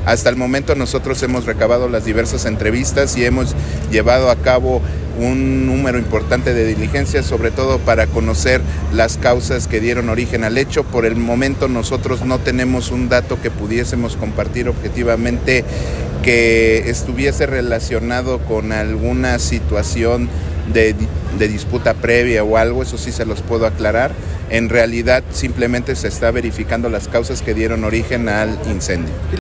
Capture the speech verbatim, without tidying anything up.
Hasta el momento nosotros hemos recabado las diversas entrevistas y hemos llevado a cabo un número importante de diligencias, sobre todo para conocer las causas que dieron origen al hecho. Por el momento nosotros no tenemos un dato que pudiésemos compartir objetivamente que estuviese relacionado con alguna situación de, de disputa previa o algo, eso sí se los puedo aclarar. En realidad simplemente se está verificando las causas que dieron origen al incendio.